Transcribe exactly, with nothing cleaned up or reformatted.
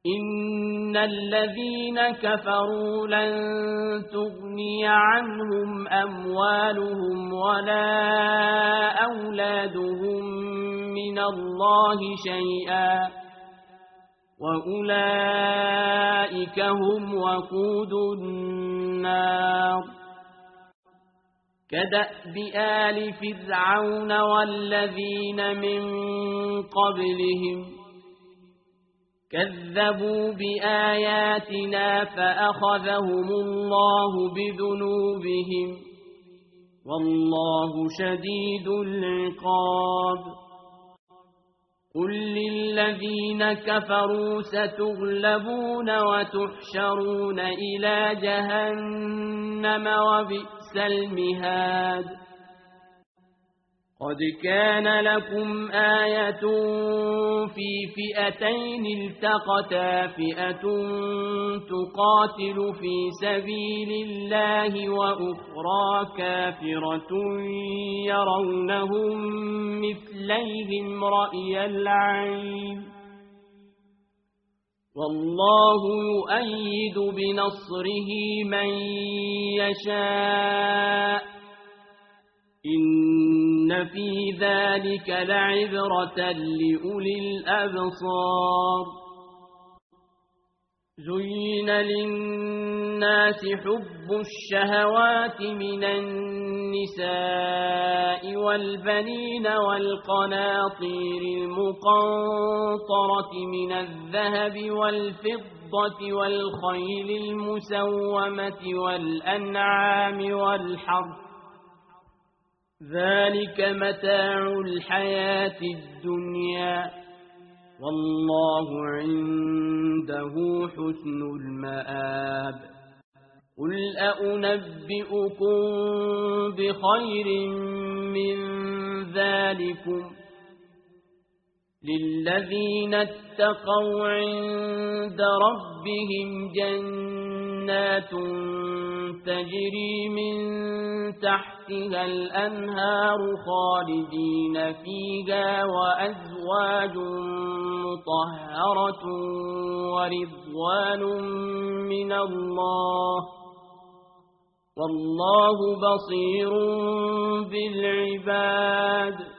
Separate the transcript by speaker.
Speaker 1: إن الذين كفروا لن تغني عنهم أموالهم ولا أولادهم من الله شيئا وأولئك هم وقود النار كدأب آل فرعون والذين من قبلهم كذبوا بآياتنا فأخذهم الله بذنوبهم والله شديد العقاب قل للذين كفروا ستغلبون وتحشرون إلى جهنم وبئس المهاد قد كان لكم آية في فئتين التقتا فئة تقاتل في سبيل الله وأخرى كافرة يرونهم مثليهم رأي العين والله يؤيد بنصره من يشاء إن في ذلك لعبرة لأولي الأبصار زين للناس حب الشهوات من النساء والبنين والقناطير المقنطرة من الذهب والفضة والخيل المسومة والأنعام والحرث ذلك متاع الحياة الدنيا والله عنده حسن المآب قل أأنبئكم بخير من ذلكم للذين اتقوا عند ربهم جنات تجري من تحتها الأنهار خالدين فيها وأزواج مطهرة ورضوان من الله والله بصير بالعباد